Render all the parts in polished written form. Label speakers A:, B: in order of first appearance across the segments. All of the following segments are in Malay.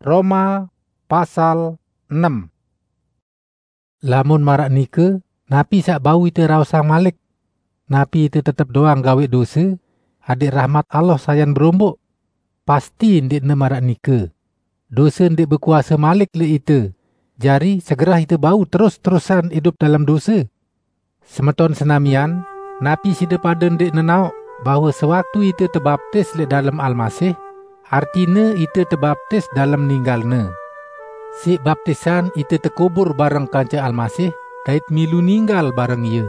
A: Roma pasal 6. Lamun marak nike, napi sak bau ite rausang malik. Napi ite tetep doang gawe dosa, adik rahmat Allah sayan berombok. Pasti ndik ne marak nike. Dosa ndik berkuasa malik le ite. Jari segera ite bau terus-terusan hidup dalam dosa. Semeton senamian, napi sida pada ndik nenaok bahawa sewaktu ite terbaptis le dalam Almasih, artinya ite terbaptis dalam ninggalna. Si baptisan ite terkubur bareng kanca Almasih, dait milu ninggal bareng ia.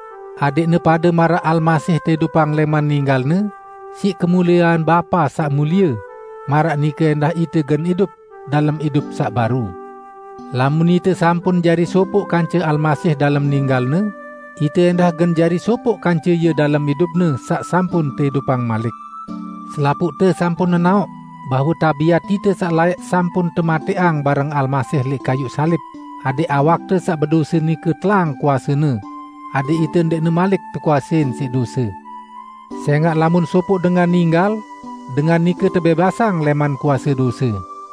A: Adikna pada mara Almasih tedupang leman ninggalna, si kemuliaan Bapa sak mulia, marak nika endah ite gen hidup dalam hidup sak baru. Lamun ite sampun jari sopok kanca Almasih dalam ninggalna, ite endah gen jari sopok kanca ia dalam hidupna sak sampun tedupang malik. Selapuk te sampun nenaok bahawa tabiat ite sak layak sampun temateang bareng Almasih lek kayu salib. Adik awak te sak berdosa nika telang kuasana. Adik ite ndek ne malik terkuasin si dosa. Sehingga lamun sopok dengan ninggal, dengan nika terbebasang leman kuasa dosa.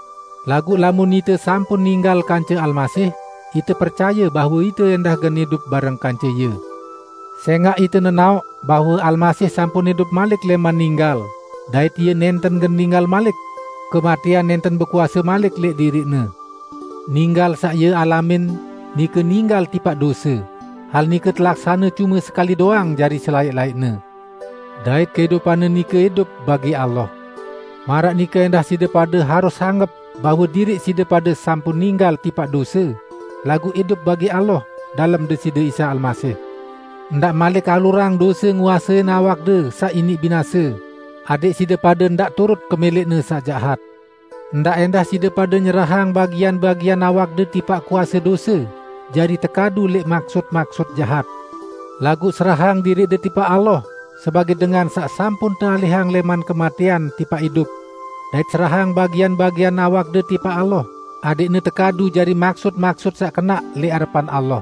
A: Lagu lamun ite sampun ninggal kanca Almasih, ite percaya bahawa ite endah gen hidup bareng kanca ia. Sehingga ite nenaok bahawa Almasih sampun hidup malik leman ninggal. Dait ia nenten gen ninggal malik. Kematian nenten berkuasa malik lek dirikna. Ninggal sak ia alamin, nika ninggal tipak dosa. Hal nika terlaksana cuma sekali doang jari selayak-layakna. Dait kehidupanna nika hidup bagi Allah. Marak nika endah sida pada harus anggap bahawa diri sida pada sampun ninggal tipak dosa, lagu hidup bagi Allah dalam Desida Isa Almasih. Ndak malik alurang dosa nguasain awak de sak ini binasa. Adik sida pada ndak turut kemilikna sak jahat. Ndak endah sida pada nyerahang bagian-bagian awak de tipak kuasa dosa, jadi tekadu lek maksud-maksud jahat. Lagu serahang diri de tipak Allah, sebagai dengan sak sampun teralihang leman kematian tipak hidup. Dait serahang bagian-bagian awak de tipak Allah, adikne tekadu jadi maksud-maksud sak kena lek arepan Allah.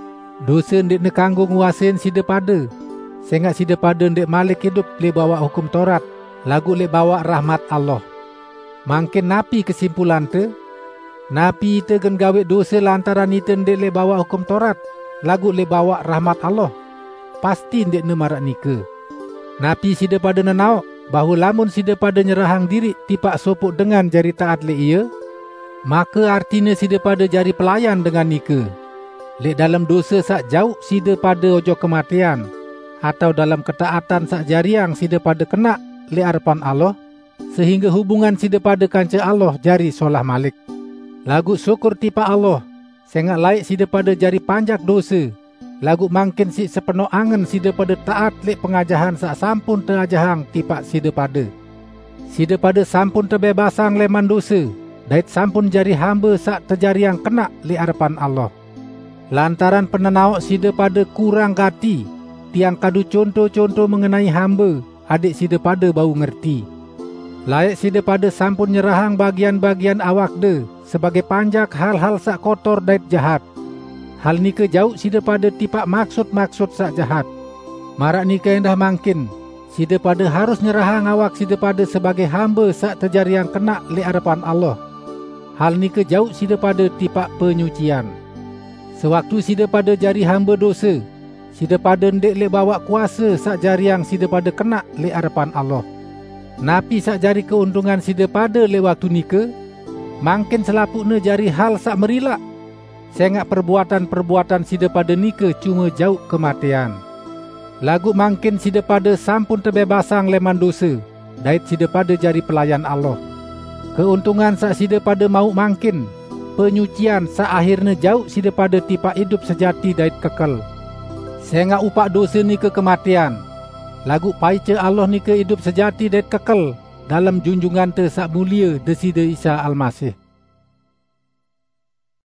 A: Dosa ndik ne kanggo nguasain sida pada, sehingga sida pada ndik malik hidup lek bawa hukum Taurat, lagu lek bawa rahmat Allah. Mangkin napi kesimpulan te? Napi ite gen gawe dosa lantaran ite ndik lek bawa hukum Taurat, lagu lek bawa rahmat Allah. Pasti ndik ne marak nika. Napi sida pada nenaok bahawa lamun sida pada nyerahang diri tipak sopok dengan jari taat lek ia, maka artinya sida pada jari pelayan dengan nika. Lek dalam dosa sak jauh sida pada ojo kematian, atau dalam ketaatan sak jariang sida pada kena lek arepan Allah, sehingga hubungan sida pada kanca Allah jari solah malik. Lagu syukur tipa Allah, sehingga layak sida pada jari panjak dosa. Lagu mangkin si sepenuh angen sida pada taat lek pengajahan sak sampun terajahang tipak sida pada. Sida pada sampun terbebasang leman dosa, dait sampun jari hamba sak terjariang kena lek arepan Allah. Lantaran penenaok sida pada kurang gati, tiang kadu contoh-contoh mengenai hamba, adik sida pada bau ngerti. Layak sida pada sampun nyerahang bagian-bagian awak de sebagai panjak hal-hal sak kotor dait jahat. Hal nika jauh sida pada tipak maksud-maksud sak jahat. Marak nika endah mangkin, sida pada harus nyerahang awak sida pada sebagai hamba sak terjariang kena lek arepan Allah. Hal nika jauh sida pada tipak penyucian. Sewaktu sida pada jari hamba dosa, sida pada ndek lek bawa kuasa sak jariang sida pada kena lek arepan Allah. Napi sak jari keuntungan sida pada lek waktu nika, mangkin selapukna jari hal sak merilak. Sehingga perbuatan-perbuatan sida pada nika cuma jauh kematian. Lagu mangkin sida pada sampun terbebasang leman dosa, dait sida pada jari pelayan Allah. Keuntungan sak sida pada mau mangkin, penyucian sak akhirnya jauh sida pada tipak hidup sejati dait kekal. Sehingga upak dosa nika kematian. Lagu paica Allah nika hidup sejati dait kekal dalam junjungan te sak mulia Desida Isa Almasih.